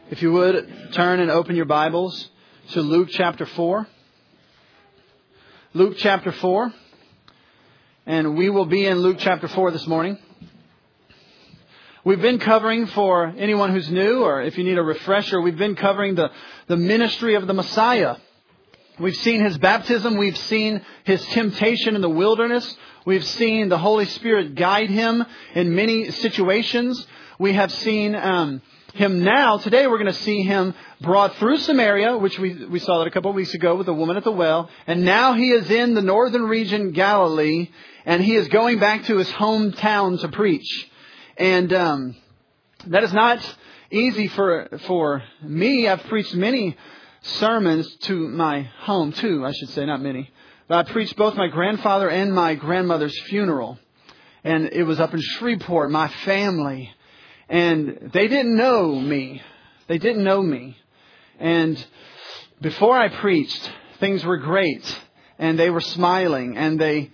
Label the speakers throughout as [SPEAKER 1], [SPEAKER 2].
[SPEAKER 1] If you would, turn and open your Bibles to Luke chapter 4. Luke chapter 4. And we will be in Luke chapter 4 this morning. We've been covering, for anyone who's new, or if you need a refresher, we've been covering the ministry of the Messiah. We've seen His baptism. We've seen His temptation in the wilderness. We've seen the Holy Spirit guide Him in many situations. We have seen Him now. Today we're going to see Him brought through Samaria, which we saw that a couple of weeks ago with the woman at the well. And now He is in the northern region, Galilee, and He is going back to His hometown to preach. And that is not easy for me. I've preached many sermons to my home, too, I should say, not many. But I preached both my grandfather and my grandmother's funeral. And it was up in Shreveport, my family. And they didn't know me. They didn't know me. And before I preached, things were great. And they were smiling. And they,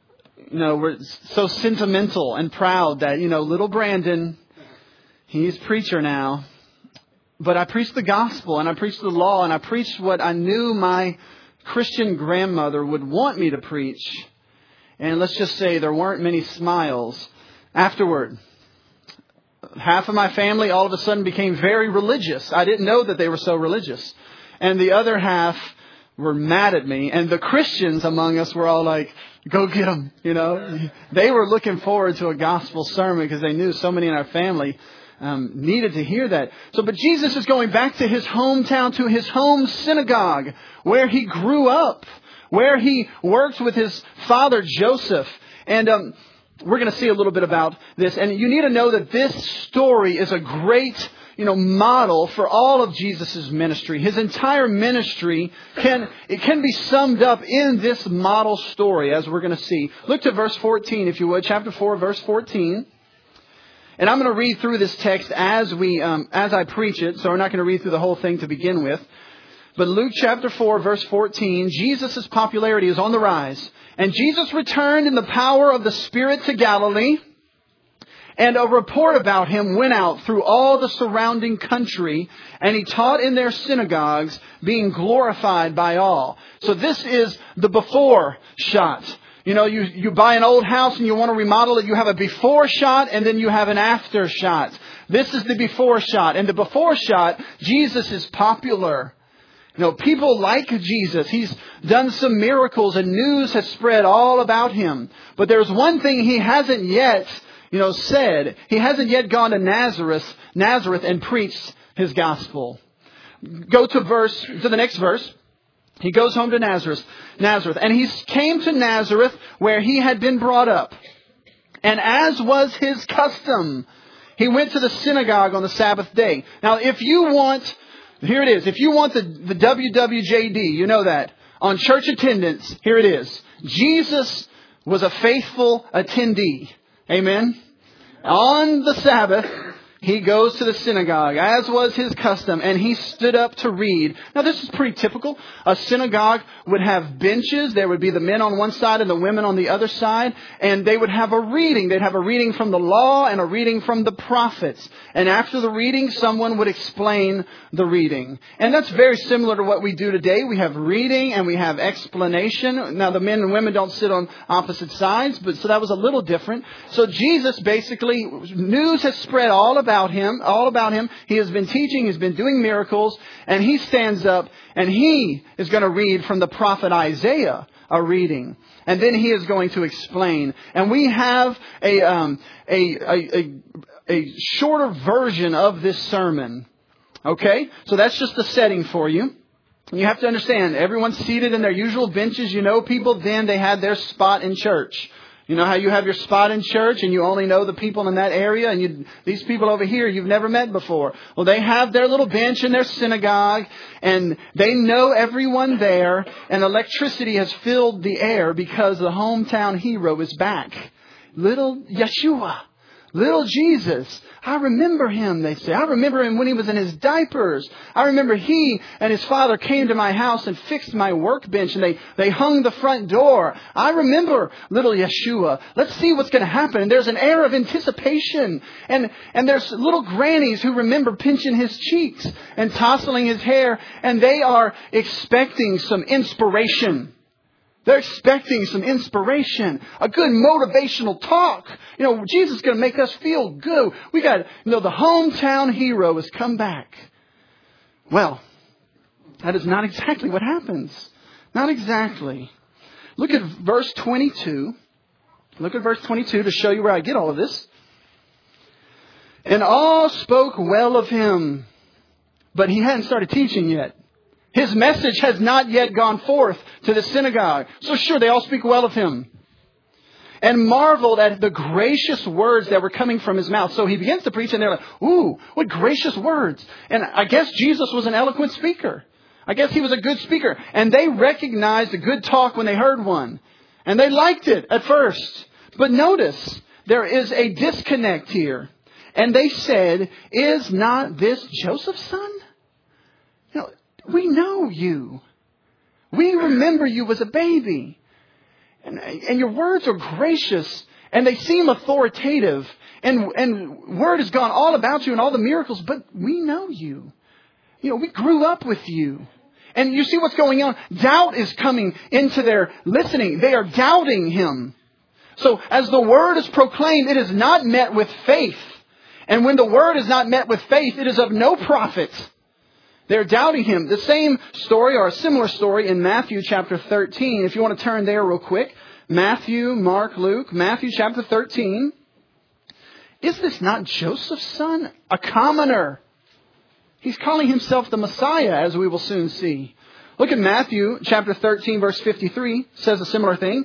[SPEAKER 1] were so sentimental and proud that, little Brandon, he's preacher now. But I preached the gospel and I preached the law and I preached what I knew my Christian grandmother would want me to preach. And let's just say there weren't many smiles afterward. Half of my family all of a sudden became very religious. I didn't know that they were so religious. And the other half were mad at me. And the Christians among us were all like, go get them. They were looking forward to a gospel sermon because they knew so many in our family needed to hear that. But Jesus is going back to His hometown, to His home synagogue, where He grew up, where He worked with His father Joseph. And we're going to see a little bit about this. And you need to know that this story is a great, model for all of Jesus' ministry. His entire ministry can be summed up in this model story, as we're going to see. Look to verse 14, if you would, chapter 4, verse 14. And I'm going to read through this text as I preach it. So we're not going to read through the whole thing to begin with. But Luke chapter 4, verse 14, Jesus' popularity is on the rise. And Jesus returned in the power of the Spirit to Galilee. And a report about Him went out through all the surrounding country. And He taught in their synagogues, being glorified by all. So this is the before shot. You buy an old house and you want to remodel it. You have a before shot and then you have an after shot. This is the before shot. And the before shot, Jesus is popular. People like Jesus. He's done some miracles and news has spread all about Him. But there's one thing He hasn't yet, said. He hasn't yet gone to Nazareth and preached His gospel. Go to the next verse. He goes home to Nazareth. And He came to Nazareth where He had been brought up. And as was His custom, He went to the synagogue on the Sabbath day. Now, if you want the WWJD, you know that, on church attendance, here it is. Jesus was a faithful attendee. Amen. On the Sabbath, He goes to the synagogue, as was His custom, and He stood up to read. Now, this is pretty typical. A synagogue would have benches. There would be the men on one side and the women on the other side. And they would have a reading. They'd have a reading from the law and a reading from the prophets. And after the reading, someone would explain the reading. And that's very similar to what we do today. We have reading and we have explanation. Now, the men and women don't sit on opposite sides, so that was a little different. So Jesus basically, news has spread all about Him. He has been teaching. He's been doing miracles. And He stands up and He is going to read from the prophet Isaiah, a reading. And then He is going to explain. And we have a shorter version of this sermon. Okay? So that's just the setting for you. You have to understand, everyone's seated in their usual benches. People then, they had their spot in church. You know how you have your spot in church and you only know the people in that area, and these people over here you've never met before. Well, they have their little bench in their synagogue and they know everyone there, and electricity has filled the air because the hometown hero is back. Little Yeshua, Little Jesus, I remember him, they say. I remember him when he was in his diapers. I remember he and his father came to my house and fixed my workbench and they hung the front door. I remember little Yeshua. Let's see what's going to happen. And there's an air of anticipation. And there's little grannies who remember pinching his cheeks and tousling his hair. And they are expecting some inspiration. They're expecting some inspiration, a good motivational talk. Jesus is going to make us feel good. We got, the hometown hero has come back. Well, that is not exactly what happens. Not exactly. Look at verse 22. Look at verse 22 to show you where I get all of this. And all spoke well of him, but he hadn't started teaching yet. His message has not yet gone forth to the synagogue. So sure, they all speak well of him. And marveled at the gracious words that were coming from his mouth. So he begins to preach and they're like, ooh, what gracious words. And I guess Jesus was an eloquent speaker. I guess he was a good speaker. And they recognized a good talk when they heard one. And they liked it at first. But notice, there is a disconnect here. And they said, is not this Joseph's son? We know you. We remember you as a baby. And your words are gracious. And they seem authoritative. And word has gone all about you and all the miracles. But we know you. We grew up with you. And you see what's going on. Doubt is coming into their listening. They are doubting him. So as the word is proclaimed, it is not met with faith. And when the word is not met with faith, it is of no profit. They're doubting him. The same story or a similar story in Matthew chapter 13. If you want to turn there real quick. Matthew, Mark, Luke. Matthew chapter 13. Is this not Joseph's son? A commoner. He's calling himself the Messiah, as we will soon see. Look at Matthew chapter 13, verse 53. Says a similar thing.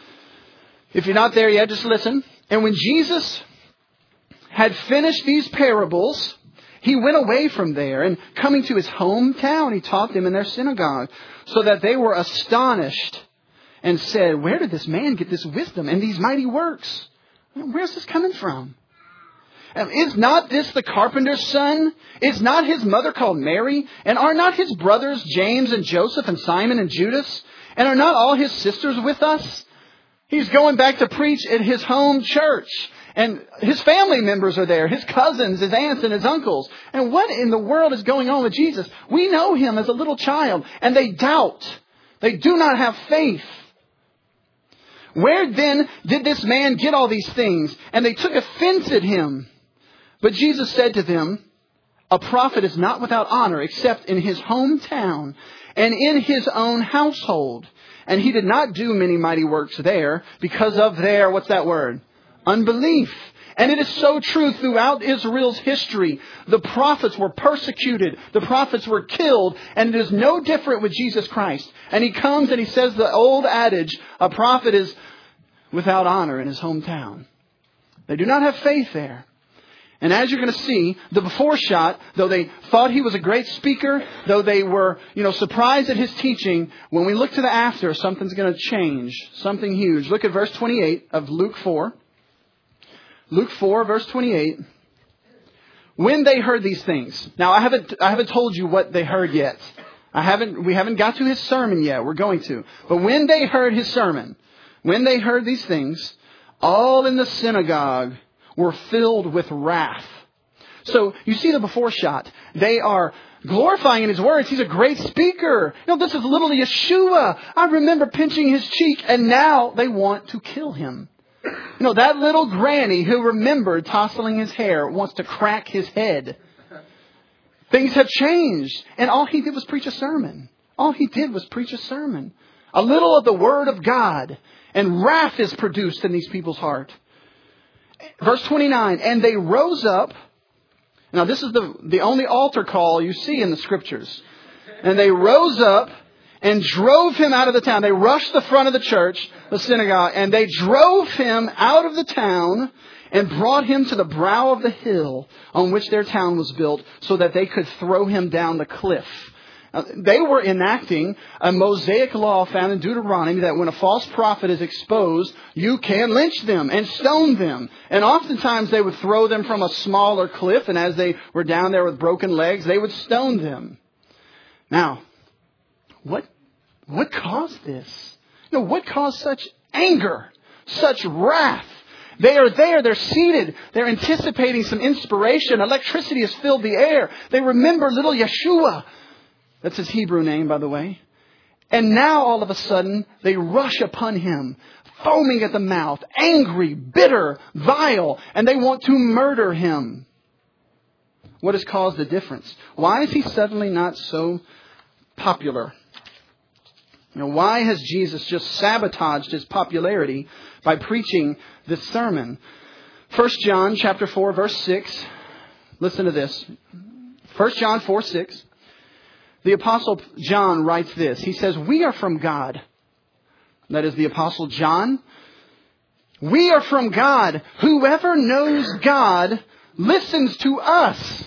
[SPEAKER 1] If you're not there yet, just listen. And when Jesus had finished these parables, he went away from there, and coming to his hometown, he taught them in their synagogue, so that they were astonished and said, where did this man get this wisdom and these mighty works? Where's this coming from? Is not this the carpenter's son? Is not his mother called Mary? And are not his brothers James and Joseph and Simon and Judas? And are not all his sisters with us? He's going back to preach at his home church. And his family members are there, his cousins, his aunts, and his uncles. And what in the world is going on with Jesus? We know him as a little child, and they doubt. They do not have faith. Where then did this man get all these things? And they took offense at him. But Jesus said to them, a prophet is not without honor except in his hometown and in his own household. And he did not do many mighty works there because of their, what's that word? Unbelief. And it is so true throughout Israel's history. The prophets were persecuted. The prophets were killed. And it is no different with Jesus Christ. And he comes and he says the old adage, a prophet is without honor in his hometown. They do not have faith there. And as you're going to see, the before shot, though they thought he was a great speaker, though they were, surprised at his teaching, when we look to the after, something's going to change. Something huge. Look at verse 28 of Luke 4. Luke 4, verse 28. When they heard these things. Now, I haven't told you what they heard yet. We haven't got to his sermon yet. We're going to. But when they heard his sermon, when they heard these things, all in the synagogue were filled with wrath. So you see the before shot. They are glorifying in his words. He's a great speaker. This is little Yeshua. I remember pinching his cheek. And now they want to kill him. That little granny who remembered tousling his hair wants to crack his head. Things have changed. And all he did was preach a sermon. All he did was preach a sermon. A little of the word of God. And wrath is produced in these people's heart. Verse 29, and they rose up. Now this is the only altar call you see in the scriptures. And they rose up and drove him out of the town. They rushed the front of the church, the synagogue, and they drove him out of the town and brought him to the brow of the hill on which their town was built so that they could throw him down the cliff. They were enacting a Mosaic law found in Deuteronomy that when a false prophet is exposed, you can lynch them and stone them. And oftentimes they would throw them from a smaller cliff, and as they were down there with broken legs, they would stone them. Now, what caused this? What caused such anger, such wrath? They are there. They're seated. They're anticipating some inspiration. Electricity has filled the air. They remember little Yeshua. That's his Hebrew name, by the way. And now, all of a sudden, they rush upon him, foaming at the mouth, angry, bitter, vile, and they want to murder him. What has caused the difference? Why is he suddenly not so popular? Why has Jesus just sabotaged his popularity by preaching this sermon? 1 John chapter 4, verse 6. Listen to this. 1 John 4, 6. The Apostle John writes this. He says, we are from God. That is the Apostle John. We are from God. Whoever knows God listens to us.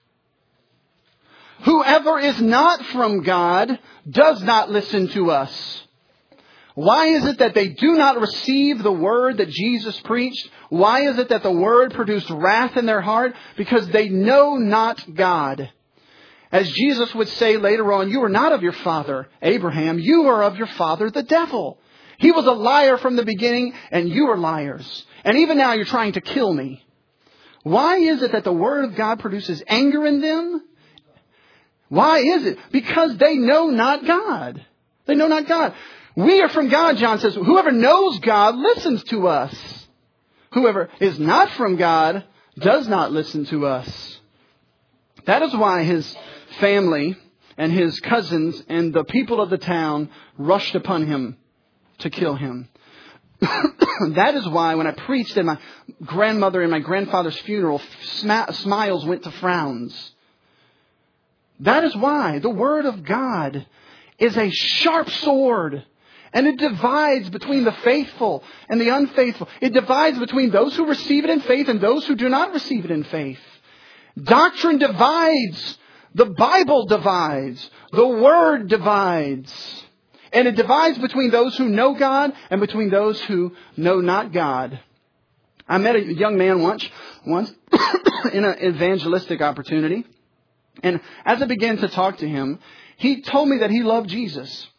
[SPEAKER 1] Whoever is not from God does not listen to us. Why is it that they do not receive the word that Jesus preached? Why is it that the word produced wrath in their heart? Because they know not God. As Jesus would say later on, you are not of your father, Abraham. You are of your father, the devil. He was a liar from the beginning, and you are liars. And even now you're trying to kill me. Why is it that the word of God produces anger in them? Why is it? Because they know not God. They know not God. We are from God, John says. Whoever knows God listens to us. Whoever is not from God does not listen to us. That is why his family and his cousins and the people of the town rushed upon him to kill him. That is why when I preached at my grandmother and my grandfather's funeral, smiles went to frowns. That is why the Word of God is a sharp sword. And it divides between the faithful and the unfaithful. It divides between those who receive it in faith and those who do not receive it in faith. Doctrine divides. The Bible divides. The Word divides. And it divides between those who know God and between those who know not God. I met a young man once in an evangelistic opportunity. And as I began to talk to him, he told me that he loved Jesus.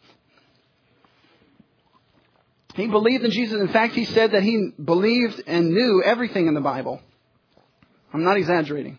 [SPEAKER 1] He believed in Jesus. In fact, he said that he believed and knew everything in the Bible. I'm not exaggerating.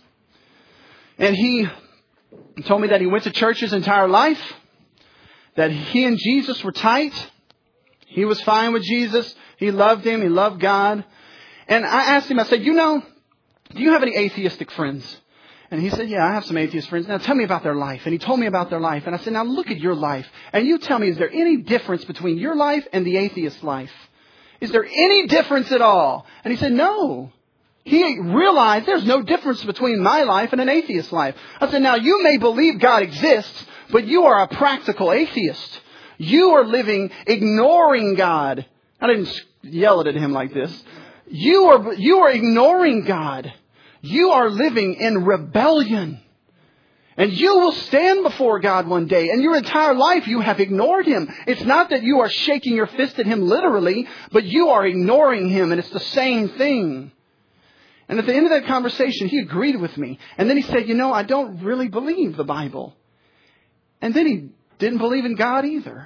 [SPEAKER 1] And he told me that he went to church his entire life, that he and Jesus were tight. He was fine with Jesus. He loved him. He loved God. And I asked him, I said, do you have any atheistic friends? And he said, yeah, I have some atheist friends. Now tell me about their life. And he told me about their life. And I said, now look at your life. And you tell me, is there any difference between your life and the atheist life? Is there any difference at all? And he said, no. He realized there's no difference between my life and an atheist life. I said, now you may believe God exists, but you are a practical atheist. You are living ignoring God. I didn't yell it at him like this. You are ignoring God. You are living in rebellion. And you will stand before God one day. And your entire life you have ignored Him. It's not that you are shaking your fist at Him literally, but you are ignoring Him. And it's the same thing. And at the end of that conversation, he agreed with me. And then he said, I don't really believe the Bible. And then he didn't believe in God either.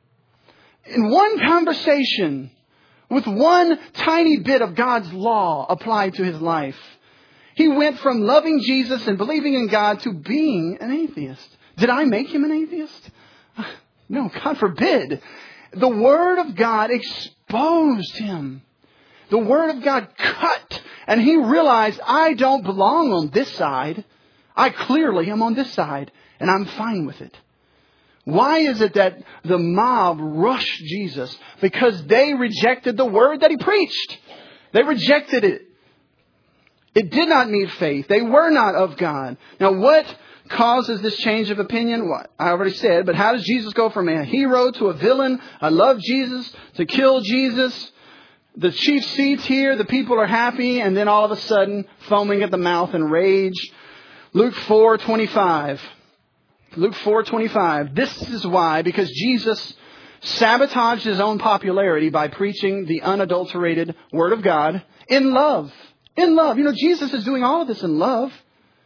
[SPEAKER 1] In one conversation, with one tiny bit of God's law applied to his life, he went from loving Jesus and believing in God to being an atheist. Did I make him an atheist? No, God forbid. The Word of God exposed him. The Word of God cut. And he realized, I don't belong on this side. I clearly am on this side. And I'm fine with it. Why is it that the mob rushed Jesus? Because they rejected the word that he preached. They rejected it. It did not meet faith. They were not of God. Now, what causes this change of opinion? What I already said, but how does Jesus go from a hero to a villain? I love Jesus to kill Jesus. The chief seats here, the people are happy, and then all of a sudden, foaming at the mouth in rage. Luke 4:25. Luke 4:25. This is why, because Jesus sabotaged his own popularity by preaching the unadulterated Word of God in love. In love. You know, Jesus is doing all of this in love.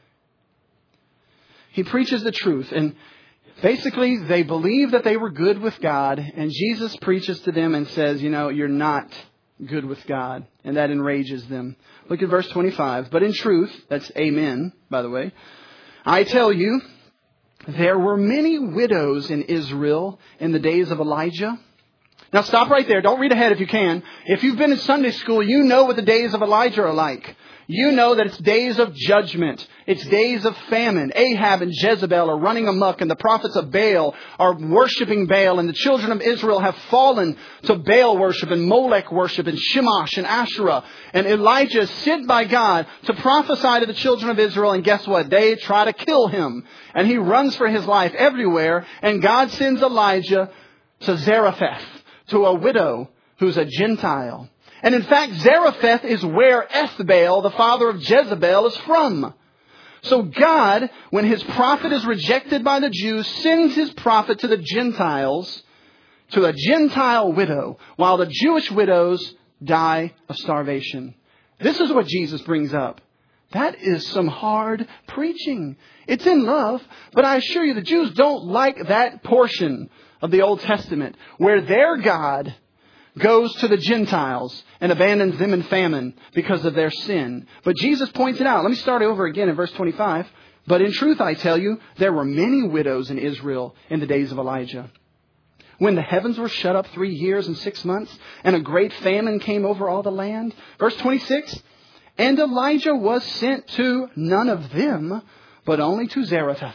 [SPEAKER 1] He preaches the truth. And basically, they believe that they were good with God. And Jesus preaches to them and says, you know, you're not good with God. And that enrages them. Look at verse 25. But in truth, that's amen, by the way, I tell you, there were many widows in Israel in the days of Elijah. Now stop right there. Don't read ahead if you can. If you've been in Sunday school, you know what the days of Elijah are like. You know that it's days of judgment. It's days of famine. Ahab and Jezebel are running amok, and the prophets of Baal are worshiping Baal, and the children of Israel have fallen to Baal worship and Molech worship and Shemash and Asherah. And Elijah is sent by God to prophesy to the children of Israel, and guess what? They try to kill him. And he runs for his life everywhere, and God sends Elijah to Zarephath, to a widow who's a Gentile. And in fact, Zarephath is where Ethbaal, the father of Jezebel, is from. So God, when his prophet is rejected by the Jews, sends his prophet to the Gentiles, to a Gentile widow, while the Jewish widows die of starvation. This is what Jesus brings up. That is some hard preaching. It's in love, but I assure you the Jews don't like that portion of the Old Testament where their God goes to the Gentiles and abandons them in famine because of their sin. But Jesus points it out. Let me start over again in verse 25. But in truth, I tell you, there were many widows in Israel in the days of Elijah, when the heavens were shut up 3 years and 6 months, and a great famine came over all the land. Verse 26. And Elijah was sent to none of them, but only to Zarephath,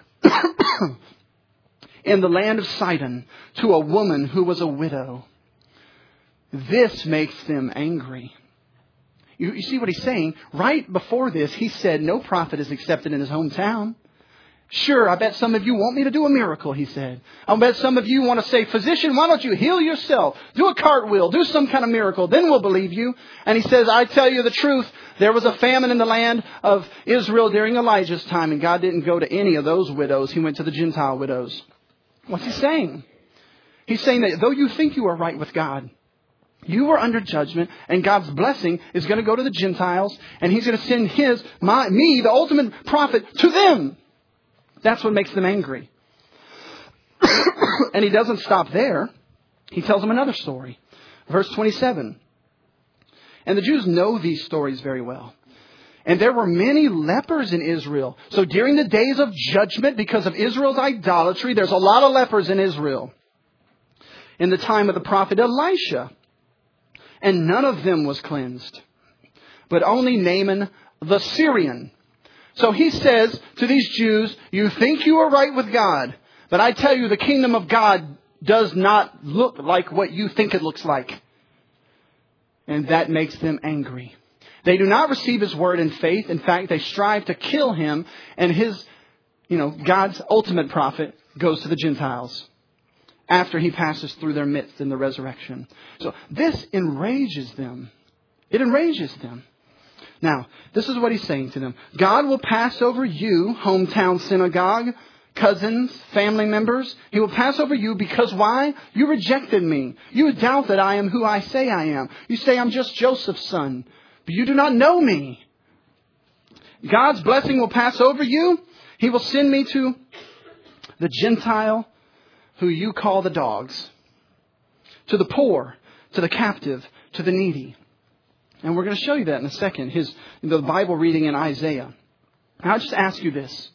[SPEAKER 1] in the land of Sidon, to a woman who was a widow. This makes them angry. You see what he's saying? Right before this, he said no prophet is accepted in his hometown. Sure, I bet some of you want me to do a miracle, he said. I bet some of you want to say, physician, why don't you heal yourself? Do a cartwheel, do some kind of miracle, then we'll believe you. And he says, I tell you the truth, there was a famine in the land of Israel during Elijah's time, and God didn't go to any of those widows. He went to the Gentile widows. What's he saying? He's saying that though you think you are right with God, you are under judgment, and God's blessing is going to go to the Gentiles, and he's going to send me, the ultimate prophet, to them. That's what makes them angry. And he doesn't stop there. He tells them another story. Verse 27. And the Jews know these stories very well. And there were many lepers in Israel. So during the days of judgment, because of Israel's idolatry, there's a lot of lepers in Israel. In the time of the prophet Elisha. And none of them was cleansed, but only Naaman the Syrian. So he says to these Jews, you think you are right with God, but I tell you the kingdom of God does not look like what you think it looks like. And that makes them angry. They do not receive his word in faith. In fact, they strive to kill him, and God's ultimate prophet goes to the Gentiles after he passes through their midst in the resurrection. So this enrages them. It enrages them. Now, this is what he's saying to them. God will pass over you, hometown synagogue, cousins, family members. He will pass over you because why? You rejected me. You doubt that I am who I say I am. You say I'm just Joseph's son, but you do not know me. God's blessing will pass over you. He will send me to the Gentile who you call the dogs, to the poor, to the captive, to the needy. And we're going to show you that in a second, the Bible reading in Isaiah. And I'll just ask you this.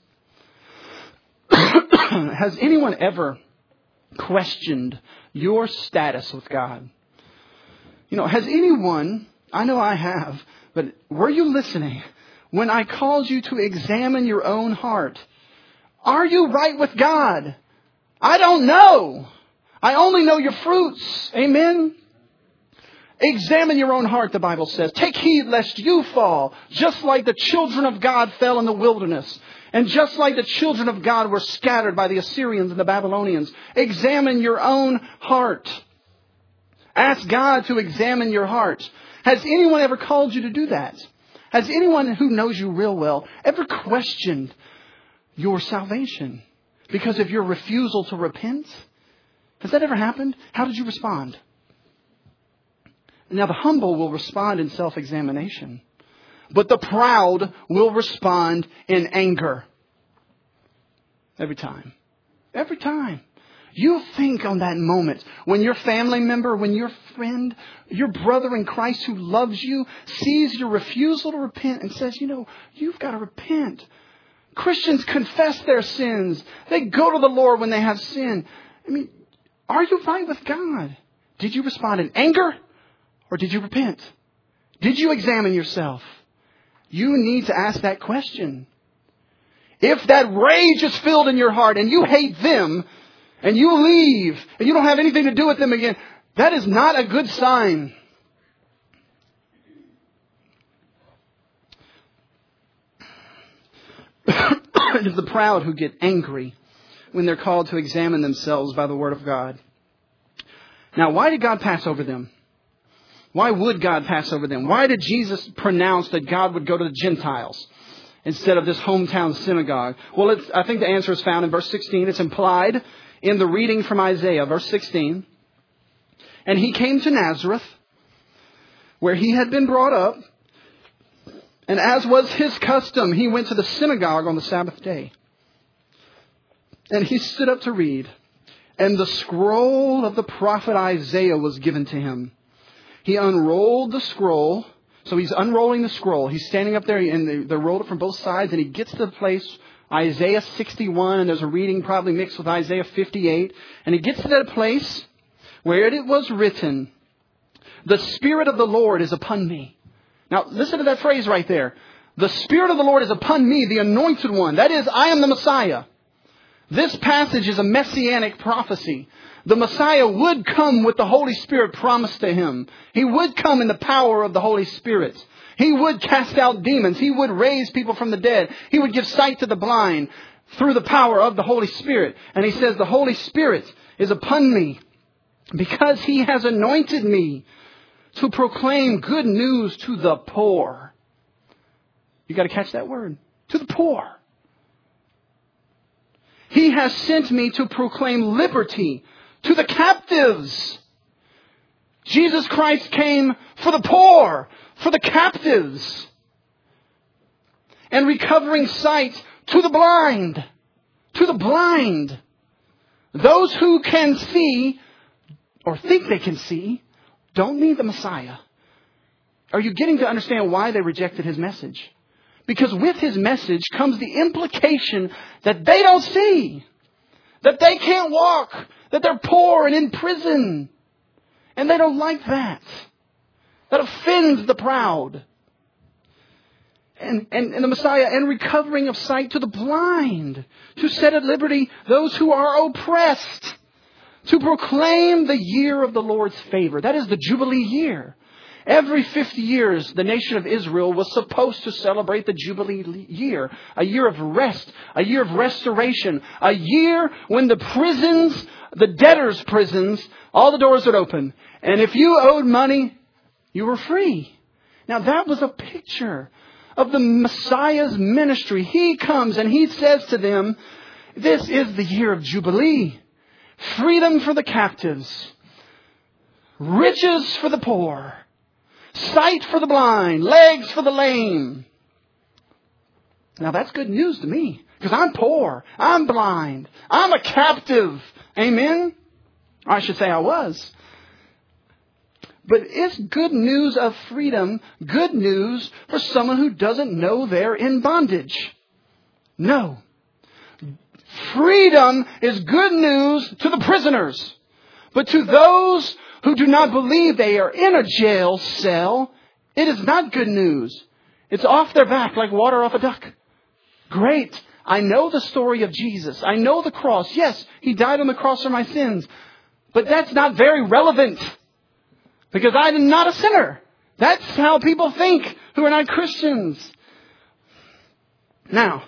[SPEAKER 1] Has anyone ever questioned your status with God? Has anyone, I know I have, but were you listening when I called you to examine your own heart? Are you right with God? I don't know. I only know your fruits. Amen. Examine your own heart, the Bible says. Take heed lest you fall, just like the children of God fell in the wilderness. And just like the children of God were scattered by the Assyrians and the Babylonians. Examine your own heart. Ask God to examine your heart. Has anyone ever called you to do that? Has anyone who knows you real well ever questioned your salvation? because of your refusal to repent? Has that ever happened? How did you respond? Now, the humble will respond in self-examination, but the proud will respond in anger. Every time. Every time. You think on that moment when your family member, when your friend, your brother in Christ who loves you sees your refusal to repent and says, you've got to repent. Christians confess their sins. They go to the Lord when they have sin. Are you right with God? Did you respond in anger or did you repent? Did you examine yourself? You need to ask that question. If that rage is filled in your heart and you hate them, and you leave, and you don't have anything to do with them again, that is not a good sign. It is the proud who get angry when they're called to examine themselves by the Word of God. Now, why did God pass over them? Why would God pass over them? Why did Jesus pronounce that God would go to the Gentiles instead of this hometown synagogue? Well, I think the answer is found in verse 16. It's implied in the reading from Isaiah, verse 16. And he came to Nazareth, where he had been brought up. And as was his custom, he went to the synagogue on the Sabbath day. And he stood up to read. And the scroll of the prophet Isaiah was given to him. He unrolled the scroll. So he's unrolling the scroll. He's standing up there, and they rolled it from both sides. And he gets to the place, Isaiah 61, and there's a reading probably mixed with Isaiah 58. And he gets to that place where it was written, "The Spirit of the Lord is upon me." Now, listen to that phrase right there. The Spirit of the Lord is upon me, the anointed one. That is, I am the Messiah. This passage is a messianic prophecy. The Messiah would come with the Holy Spirit promised to him. He would come in the power of the Holy Spirit. He would cast out demons. He would raise people from the dead. He would give sight to the blind through the power of the Holy Spirit. And he says, the Holy Spirit is upon me because he has anointed me to proclaim good news to the poor. You got to catch that word. To the poor. He has sent me to proclaim liberty to the captives. Jesus Christ came for the poor, for the captives, and recovering sight to the blind. To the blind. Those who can see, or think they can see, don't need the Messiah. Are you getting to understand why they rejected his message? Because with his message comes the implication that they don't see, that they can't walk, that they're poor and in prison. And they don't like that. That offends the proud. And the Messiah, and recovering of sight to the blind, to set at liberty those who are oppressed, to proclaim the year of the Lord's favor. That is the Jubilee year. Every 50 years, the nation of Israel was supposed to celebrate the Jubilee year. A year of rest, a year of restoration, a year when the prisons, the debtors' prisons, all the doors would open. And if you owed money, you were free. Now that was a picture of the Messiah's ministry. He comes and he says to them, this is the year of Jubilee. Freedom for the captives. Riches for the poor. Sight for the blind. Legs for the lame. Now that's good news to me. Because I'm poor. I'm blind. I'm a captive. Amen? Or I should say I was. But is good news of freedom good news for someone who doesn't know they're in bondage? No. Freedom is good news to the prisoners. But to those who do not believe they are in a jail cell, it is not good news. It's off their back like water off a duck. Great. I know the story of Jesus. I know the cross. Yes, he died on the cross for my sins. But that's not very relevant. Because I am not a sinner. That's how people think who are not Christians. Now,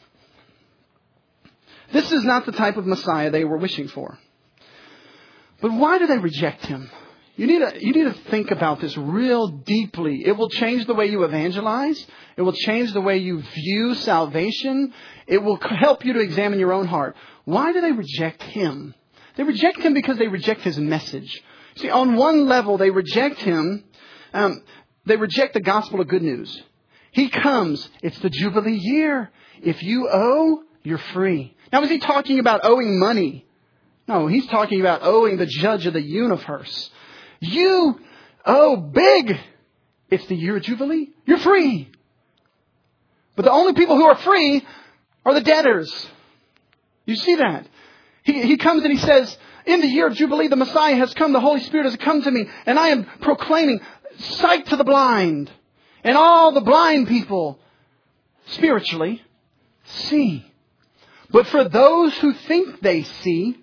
[SPEAKER 1] this is not the type of Messiah they were wishing for. But why do they reject him? You need to think about this real deeply. It will change the way you evangelize. It will change the way you view salvation. It will help you to examine your own heart. Why do they reject Him? They reject Him because they reject His message. See, on one level, they reject Him. They reject the gospel of good news. He comes. It's the Jubilee year. If you owe, you're free. Now, is He talking about owing money? No, He's talking about owing the judge of the universe. You owe big. It's the year of Jubilee. You're free. But the only people who are free are the debtors. You see that? He comes and He says, in the year of Jubilee, the Messiah has come. The Holy Spirit has come to me. And I am proclaiming sight to the blind. And all the blind people, spiritually, see. But for those who think they see,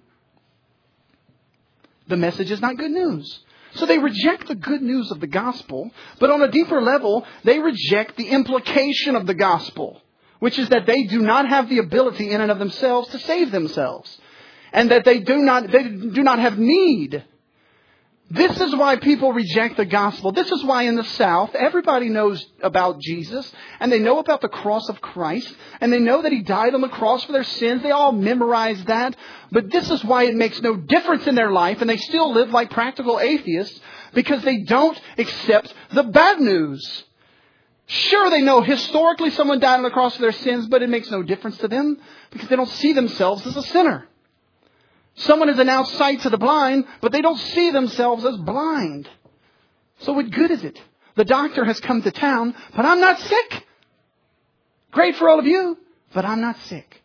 [SPEAKER 1] the message is not good news. So they reject the good news of the gospel, but on a deeper level, they reject the implication of the gospel, which is that they do not have the ability in and of themselves to save themselves, and that they do not have need. This is why people reject the gospel. This is why in the South, everybody knows about Jesus, and they know about the cross of Christ, and they know that He died on the cross for their sins. They all memorize that. But this is why it makes no difference in their life, and they still live like practical atheists, because they don't accept the bad news. Sure, they know historically someone died on the cross for their sins, but it makes no difference to them, because they don't see themselves as a sinner. Someone has announced sight to the blind, but they don't see themselves as blind. So what good is it? The doctor has come to town, but I'm not sick. Great for all of you, but I'm not sick.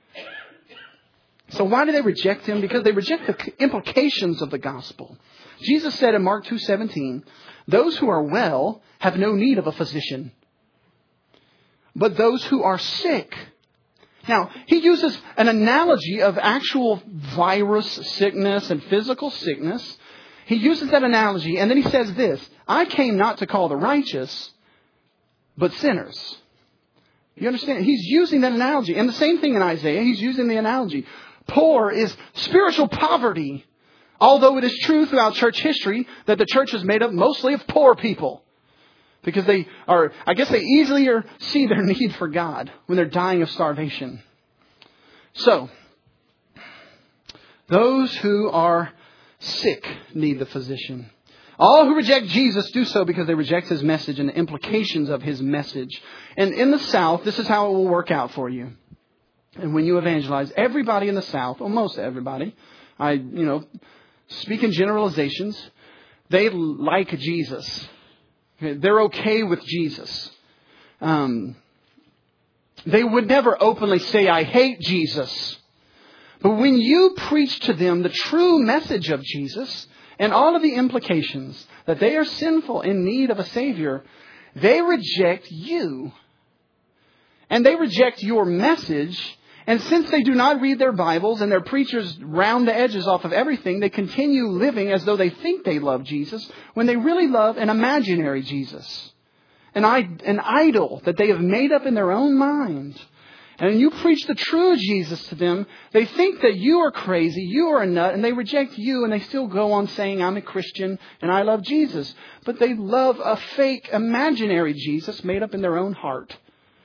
[SPEAKER 1] So why do they reject Him? Because they reject the implications of the gospel. Jesus said in Mark 2:17, those who are well have no need of a physician, but those who are sick. Now, He uses an analogy of actual virus sickness and physical sickness. He uses that analogy, and then He says this, I came not to call the righteous, but sinners. You understand? He's using that analogy. And the same thing in Isaiah, He's using the analogy. Poor is spiritual poverty, although it is true throughout church history that the church is made up mostly of poor people. Because they easily see their need for God when they're dying of starvation. So, those who are sick need the physician. All who reject Jesus do so because they reject His message and the implications of His message. And in the South, this is how it will work out for you. And when you evangelize, everybody in the South, or most everybody, speak in generalizations, they like Jesus. They're okay with Jesus. They would never openly say, I hate Jesus. But when you preach to them the true message of Jesus and all of the implications that they are sinful in need of a Savior, they reject you. And they reject your message. And since they do not read their Bibles and their preachers round the edges off of everything, they continue living as though they think they love Jesus when they really love an imaginary Jesus. An idol that they have made up in their own mind. And when you preach the true Jesus to them, they think that you are crazy, you are a nut, and they reject you, and they still go on saying, I'm a Christian and I love Jesus. But they love a fake, imaginary Jesus made up in their own heart.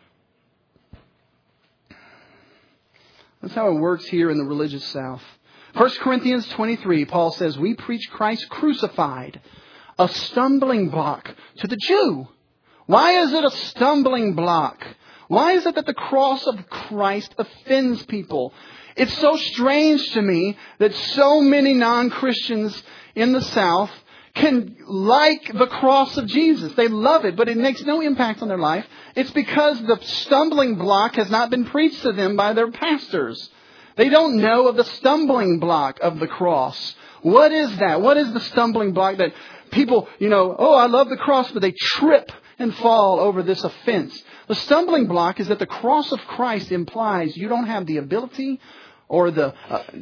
[SPEAKER 1] That's how it works here in the religious South. 1 Corinthians 23, Paul says, we preach Christ crucified, a stumbling block to the Jew. Why is it a stumbling block? Why is it that the cross of Christ offends people? It's so strange to me that so many non-Christians in the South can like the cross of Jesus. They love it, but it makes no impact on their life. It's because the stumbling block has not been preached to them by their pastors. They don't know of the stumbling block of the cross. What is that? What is the stumbling block that people, I love the cross, but they trip and fall over this offense? The stumbling block is that the cross of Christ implies you don't have the ability or the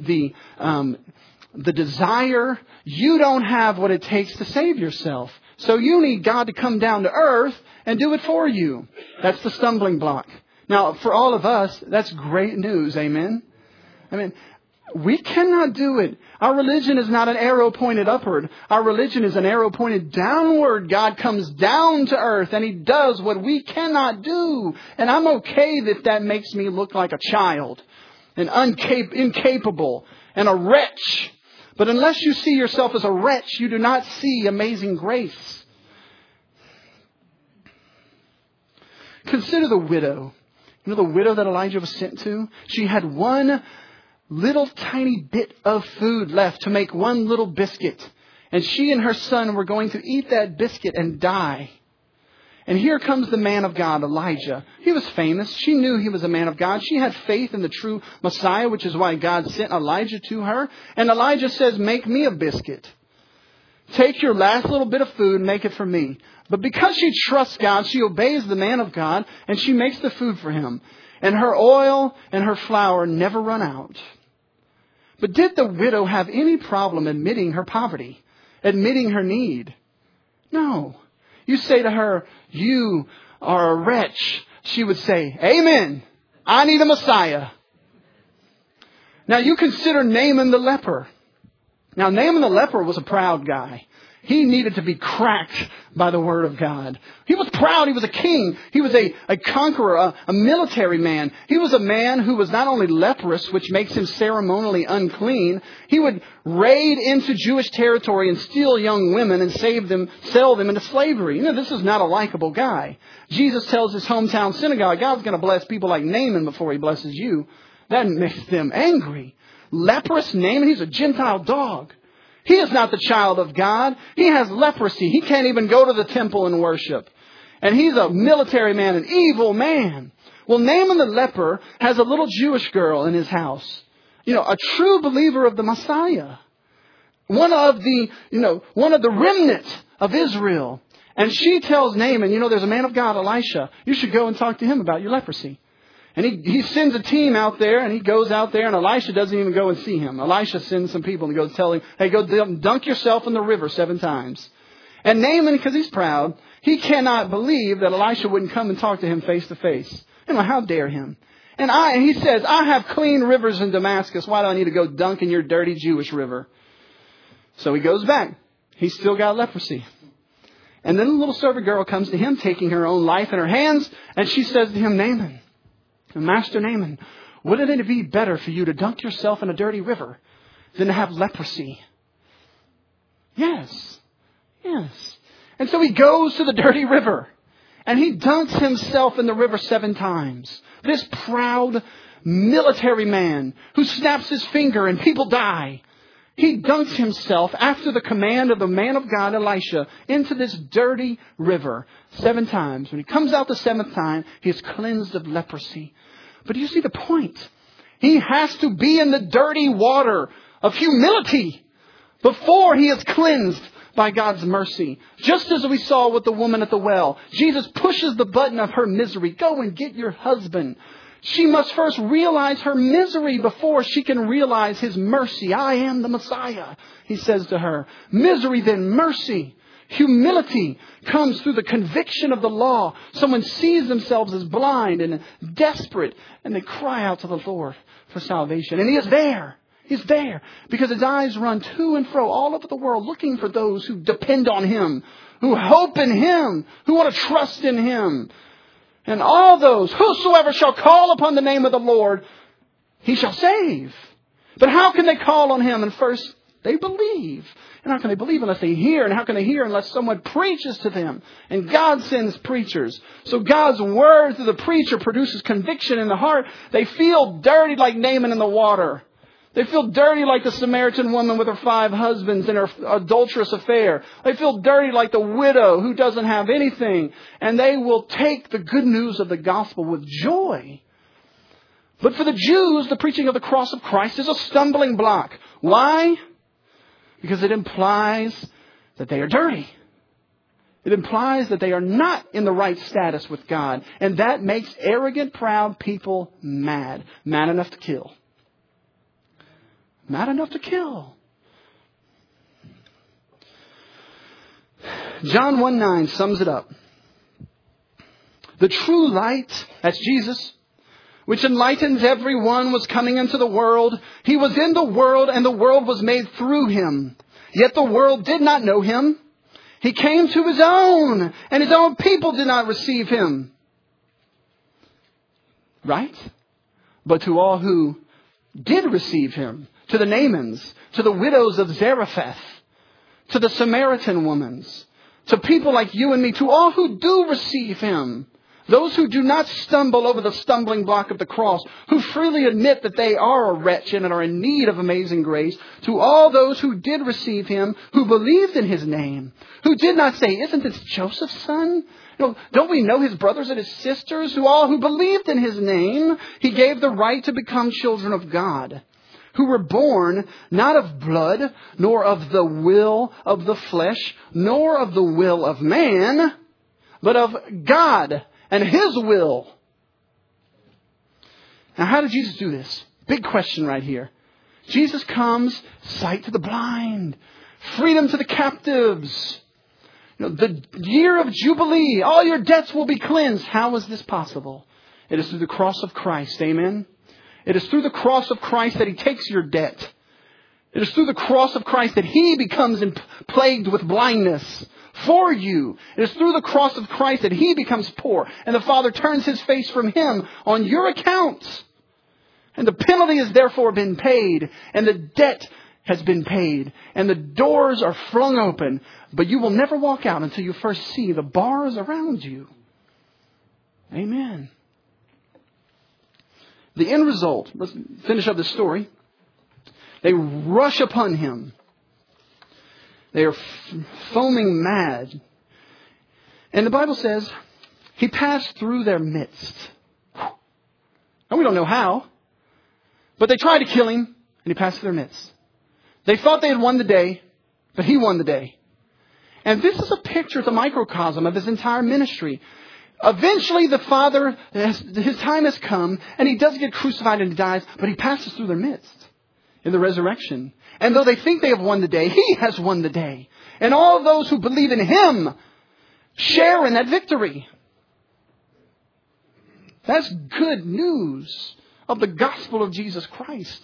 [SPEAKER 1] desire. You don't have what it takes to save yourself. So you need God to come down to earth and do it for you. That's the stumbling block. Now, for all of us, that's great news. Amen. We cannot do it. Our religion is not an arrow pointed upward. Our religion is an arrow pointed downward. God comes down to earth and He does what we cannot do. And I'm okay if that makes me look like a child and incapable and a wretch. But unless you see yourself as a wretch, you do not see amazing grace. Consider the widow. You know the widow that Elijah was sent to? She had one little tiny bit of food left to make one little biscuit. And she and her son were going to eat that biscuit and die. And here comes the man of God, Elijah. He was famous. She knew he was a man of God. She had faith in the true Messiah, which is why God sent Elijah to her. And Elijah says, make me a biscuit. Take your last little bit of food and make it for me. But because she trusts God, she obeys the man of God and she makes the food for him. And her oil and her flour never run out. But did the widow have any problem admitting her poverty, admitting her need? No. You say to her, you are a wretch. She would say, amen. I need a Messiah. Now you consider Naaman the leper. Now Naaman the leper was a proud guy. He needed to be cracked by the word of God. He was proud. He was a king. He was a conqueror, a military man. He was a man who was not only leprous, which makes him ceremonially unclean. He would raid into Jewish territory and steal young women and sell them into slavery. You know, this is not a likable guy. Jesus tells his hometown synagogue, God's going to bless people like Naaman before He blesses you. That makes them angry. Leprous Naaman, he's a Gentile dog. He is not the child of God. He has leprosy. He can't even go to the temple and worship. And he's a military man, an evil man. Well, Naaman the leper has a little Jewish girl in his house. You know, a true believer of the Messiah. One of the remnant of Israel. And she tells Naaman, you know, there's a man of God, Elisha. You should go and talk to him about your leprosy. And he sends a team out there, and he goes out there, and Elisha doesn't even go and see him. Elisha sends some people and goes tell him, hey, go dunk yourself in the river 7 times. And Naaman, because he's proud, he cannot believe that Elisha wouldn't come and talk to him face to face. You know, how dare him? And he says, I have clean rivers in Damascus. Why do I need to go dunk in your dirty Jewish river? So he goes back. He's still got leprosy. And then the little servant girl comes to him, taking her own life in her hands, and she says to him, Naaman, Master Naaman, wouldn't it be better for you to dunk yourself in a dirty river than to have leprosy? Yes. And so he goes to the dirty river and he dunks himself in the river 7 times. This proud military man who snaps his finger and people die. He dunks himself after the command of the man of God, Elisha, into this dirty river 7 times. When he comes out the 7th time, he is cleansed of leprosy. But do you see the point? He has to be in the dirty water of humility before he is cleansed by God's mercy. Just as we saw with the woman at the well, Jesus pushes the button of her misery. Go and get your husband. She must first realize her misery before she can realize His mercy. I am the Messiah, He says to her. Misery, then mercy. Humility comes through the conviction of the law. Someone sees themselves as blind and desperate, and they cry out to the Lord for salvation. And He is there. He's there because His eyes run to and fro all over the world looking for those who depend on Him, who hope in Him, who want to trust in Him. And all those, whosoever shall call upon the name of the Lord, He shall save. But how can they call on Him? And first, they believe. And how can they believe unless they hear? And how can they hear unless someone preaches to them? And God sends preachers. So God's word through the preacher produces conviction in the heart. They feel dirty like Naaman in the water. They feel dirty like the Samaritan woman with her 5 husbands and her adulterous affair. They feel dirty like the widow who doesn't have anything. And they will take the good news of the gospel with joy. But for the Jews, the preaching of the cross of Christ is a stumbling block. Why? Because it implies that they are dirty. It implies that they are not in the right status with God. And that makes arrogant, proud people mad. Mad enough to kill. Mad enough to kill. John 1:9 sums it up. The true light, that's Jesus, which enlightens everyone, was coming into the world. He was in the world, and the world was made through him. Yet the world did not know him. He came to his own, and his own people did not receive him. Right? But to all who did receive him, to the Naamans, to the widows of Zarephath, to the Samaritan women, to people like you and me, to all who do receive him, those who do not stumble over the stumbling block of the cross, who freely admit that they are a wretch and are in need of amazing grace, to all those who did receive him, who believed in his name, who did not say, "Isn't this Joseph's son? No, don't we know his brothers and his sisters?" To all who believed in his name, he gave the right to become children of God, who were born not of blood, nor of the will of the flesh, nor of the will of man, but of God and his will. Now, how did Jesus do this? Big question right here. Jesus comes, sight to the blind, freedom to the captives. The year of Jubilee, all your debts will be cleansed. How is this possible? It is through the cross of Christ. Amen. It is through the cross of Christ that he takes your debt. It is through the cross of Christ that he becomes plagued with blindness for you. It is through the cross of Christ that he becomes poor, and the Father turns his face from him on your account. And the penalty has therefore been paid, and the debt has been paid, and the doors are flung open. But you will never walk out until you first see the bars around you. Amen. The end result, let's finish up this story. They rush upon him. They are foaming mad. And the Bible says, he passed through their midst. And we don't know how, but they tried to kill him, and he passed through their midst. They thought they had won the day, but he won the day. And this is a picture, it's a microcosm of his entire ministry. Eventually the Father, his time has come, and he does get crucified and he dies, but he passes through their midst in the resurrection. And though they think they have won the day, he has won the day. And all those who believe in him share in that victory. That's good news of the gospel of Jesus Christ.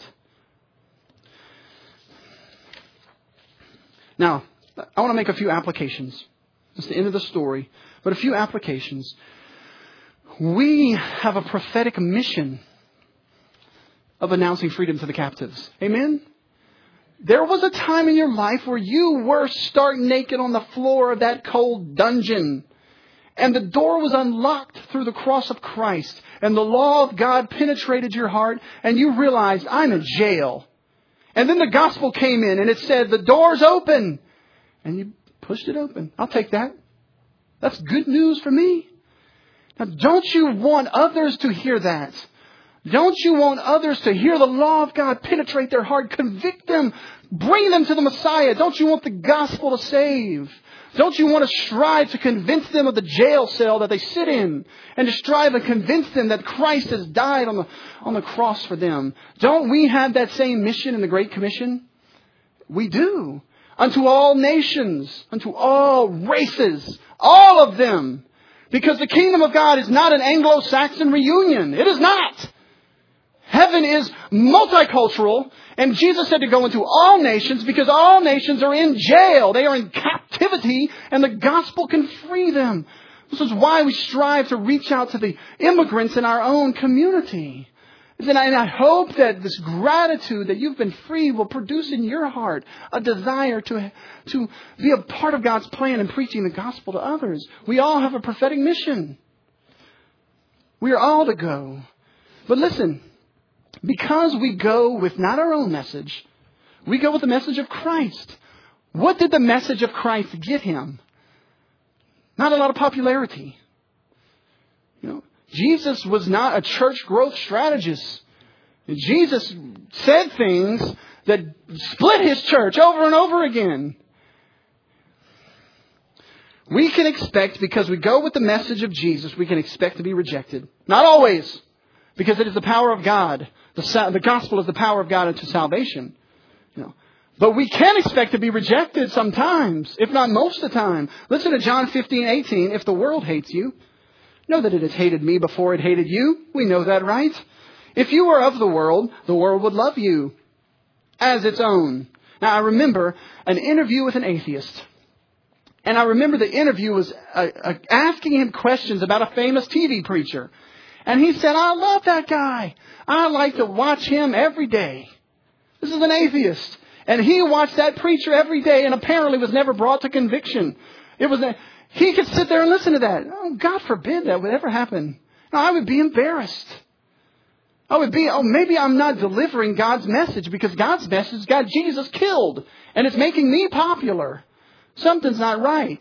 [SPEAKER 1] Now, I want to make a few applications. It's the end of the story, but a few applications. We have a prophetic mission of announcing freedom to the captives. Amen? There was a time in your life where you were stark naked on the floor of that cold dungeon. And the door was unlocked through the cross of Christ. And the law of God penetrated your heart. And you realized, I'm in jail. And then the gospel came in and it said, the door's open. And you pushed it open. I'll take that. That's good news for me. Now, don't you want others to hear that? Don't you want others to hear the law of God penetrate their heart, convict them, bring them to the Messiah? Don't you want the gospel to save? Don't you want to strive to convince them of the jail cell that they sit in, and to strive to convince them that Christ has died on the cross for them? Don't we have that same mission in the Great Commission? We do. Unto all nations, unto all races, all of them. Because the kingdom of God is not an Anglo-Saxon reunion. It is not. Heaven is multicultural, and Jesus said to go into all nations because all nations are in jail. They are in captivity, and the gospel can free them. This is why we strive to reach out to the immigrants in our own community. And I hope that this gratitude that you've been free will produce in your heart a desire to be a part of God's plan in preaching the gospel to others. We all have a prophetic mission. We are all to go. But listen, because we go with not our own message, we go with the message of Christ. What did the message of Christ get him? Not a lot of popularity. Jesus was not a church growth strategist. Jesus said things that split his church over and over again. We can expect, because we go with the message of Jesus, we can expect to be rejected. Not always, because it is the power of God. The gospel is the power of God unto salvation. But we can expect to be rejected sometimes, if not most of the time. Listen to John 15:18. If the world hates you, Know that it has hated me before it hated you. We know that, right? If you were of the world would love you as its own. Now, I remember an interview with an atheist. And I remember the interview was asking him questions about a famous TV preacher. And he said, I love that guy. I like to watch him every day. This is an atheist. And he watched that preacher every day and apparently was never brought to conviction. He could sit there and listen to that. Oh, God forbid that would ever happen. No, I would be embarrassed. Maybe I'm not delivering God's message because God's message got Jesus killed. And it's making me popular. Something's not right.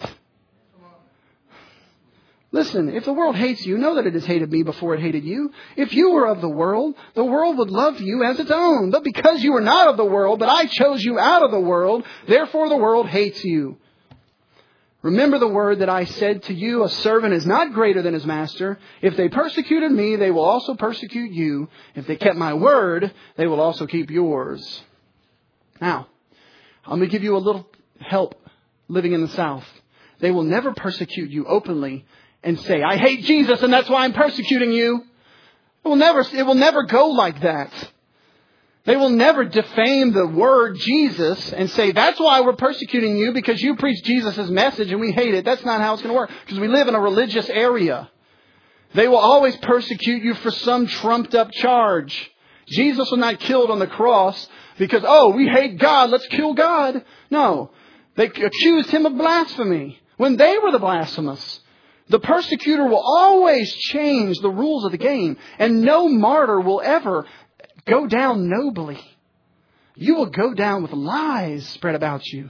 [SPEAKER 1] Listen, if the world hates you, know that it has hated me before it hated you. If you were of the world would love you as its own. But because you are not of the world, but I chose you out of the world, therefore the world hates you. Remember the word that I said to you, a servant is not greater than his master. If they persecuted me, they will also persecute you. If they kept my word, they will also keep yours. Now, I'm going to give you a little help living in the South. They will never persecute you openly and say, I hate Jesus and that's why I'm persecuting you. It will never go like that. They will never defame the word Jesus and say, that's why we're persecuting you because you preach Jesus' message and we hate it. That's not how it's going to work because we live in a religious area. They will always persecute you for some trumped up charge. Jesus was not killed on the cross because, we hate God. Let's kill God. No, they accused him of blasphemy when they were the blasphemous. The persecutor will always change the rules of the game, and no martyr will ever go down nobly. You will go down with lies spread about you.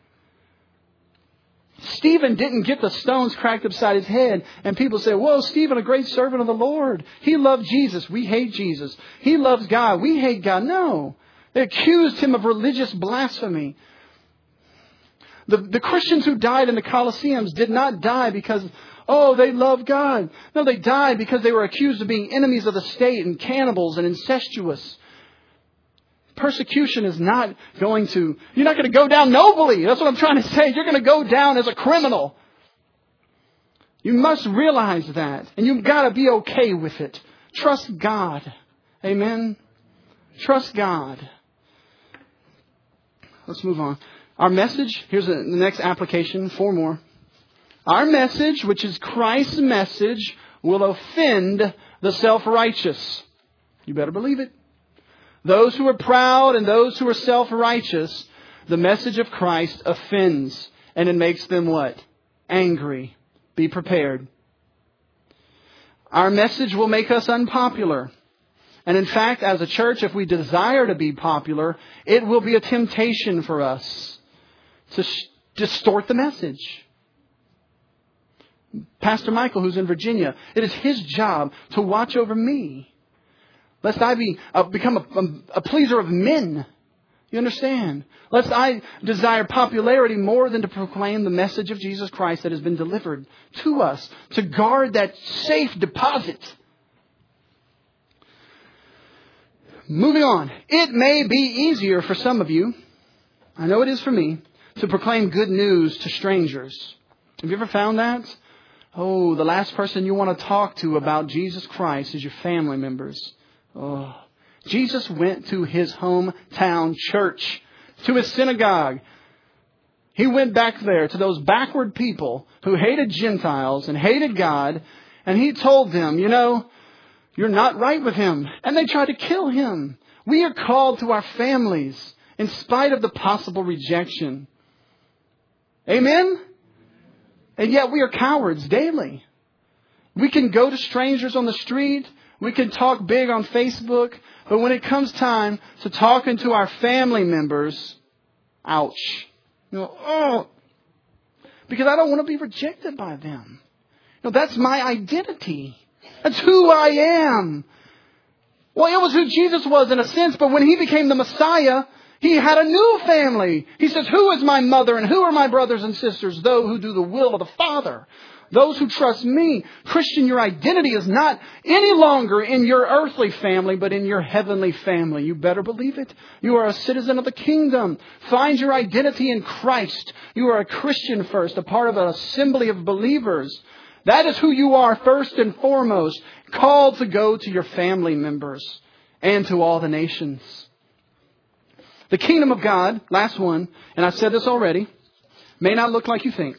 [SPEAKER 1] Stephen didn't get the stones cracked upside his head, and people say, whoa, Stephen, a great servant of the Lord. He loved Jesus. We hate Jesus. He loves God. We hate God. No. They accused him of religious blasphemy. The Christians who died in the Colosseums did not die because, they love God. No, they died because they were accused of being enemies of the state and cannibals and incestuous. Persecution is not you're not going to go down nobly. That's what I'm trying to say. You're going to go down as a criminal. You must realize that. And you've got to be okay with it. Trust God. Amen. Trust God. Let's move on. Our message, here's the next application, 4 more. Our message, which is Christ's message, will offend the self-righteous. You better believe it. Those who are proud and those who are self-righteous, the message of Christ offends. And it makes them what? Angry. Be prepared. Our message will make us unpopular. And in fact, as a church, if we desire to be popular, it will be a temptation for us to distort the message. Pastor Michael, who's in Virginia, it is his job to watch over me, lest I become a pleaser of men. You understand? Lest I desire popularity more than to proclaim the message of Jesus Christ that has been delivered to us, to guard that safe deposit. Moving on. It may be easier for some of you, I know it is for me, to proclaim good news to strangers. Have you ever found that? Oh, the last person you want to talk to about Jesus Christ is your family members. Oh, Jesus went to his hometown church, to his synagogue. He went back there to those backward people who hated Gentiles and hated God. And he told them, you're not right with him. And they tried to kill him. We are called to our families in spite of the possible rejection. Amen? And yet we are cowards daily. We can go to strangers on the street. We can talk big on Facebook. But when it comes time to talking to our family members, ouch. Because I don't want to be rejected by them. That's my identity. That's who I am. Well, it was who Jesus was in a sense, but when he became the Messiah, he had a new family. He says, who is my mother and who are my brothers and sisters? Those who do the will of the Father. Those who trust me. Christian, your identity is not any longer in your earthly family, but in your heavenly family. You better believe it. You are a citizen of the kingdom. Find your identity in Christ. You are a Christian first, a part of an assembly of believers. That is who you are first and foremost, called to go to your family members and to all the nations. The kingdom of God, last one, and I've said this already, may not look like you think.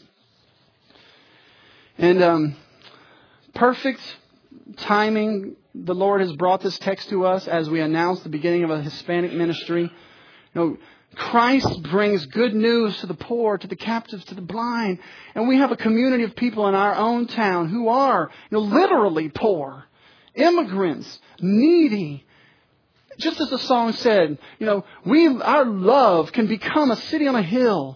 [SPEAKER 1] And perfect timing, the Lord has brought this text to us as we announce the beginning of a Hispanic ministry. Christ brings good news to the poor, to the captives, to the blind. And we have a community of people in our own town who are literally poor, immigrants, needy. Just as the song said, our love can become a city on a hill.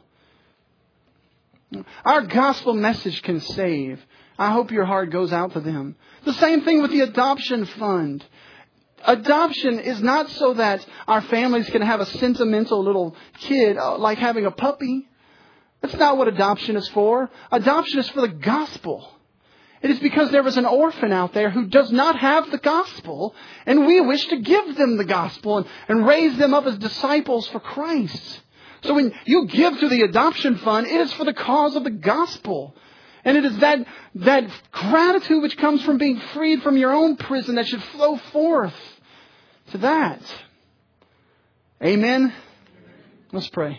[SPEAKER 1] Our gospel message can save. I hope your heart goes out to them. The same thing with the adoption fund. Adoption is not so that our families can have a sentimental little kid like having a puppy. That's not what adoption is for. Adoption is for the gospel. It is because there is an orphan out there who does not have the gospel, and we wish to give them the gospel and raise them up as disciples for Christ. So when you give to the adoption fund, it is for the cause of the gospel. And it is that gratitude which comes from being freed from your own prison that should flow forth to that. Amen? Let's pray.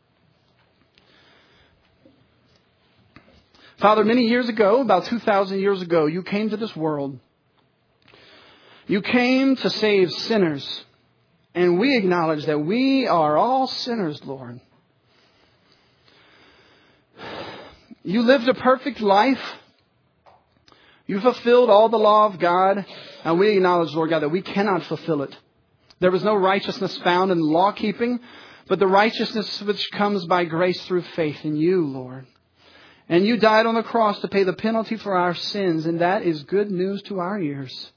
[SPEAKER 1] Father, many years ago, about 2,000 years ago, you came to this world. You came to save sinners. And we acknowledge that we are all sinners, Lord. You lived a perfect life. You fulfilled all the law of God. And we acknowledge, Lord God, that we cannot fulfill it. There was no righteousness found in law keeping, but the righteousness which comes by grace through faith in you, Lord. And you died on the cross to pay the penalty for our sins. And that is good news to our ears.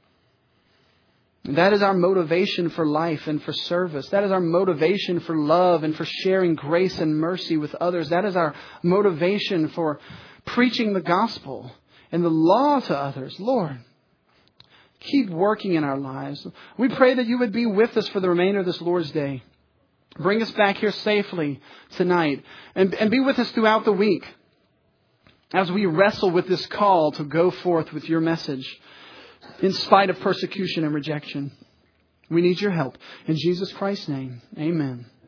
[SPEAKER 1] That is our motivation for life and for service. That is our motivation for love and for sharing grace and mercy with others. That is our motivation for preaching the gospel and the law to others. Lord, keep working in our lives. We pray that you would be with us for the remainder of this Lord's Day. Bring us back here safely tonight and be with us throughout the week as we wrestle with this call to go forth with your message. In spite of persecution and rejection. We need your help. In Jesus Christ's name, amen.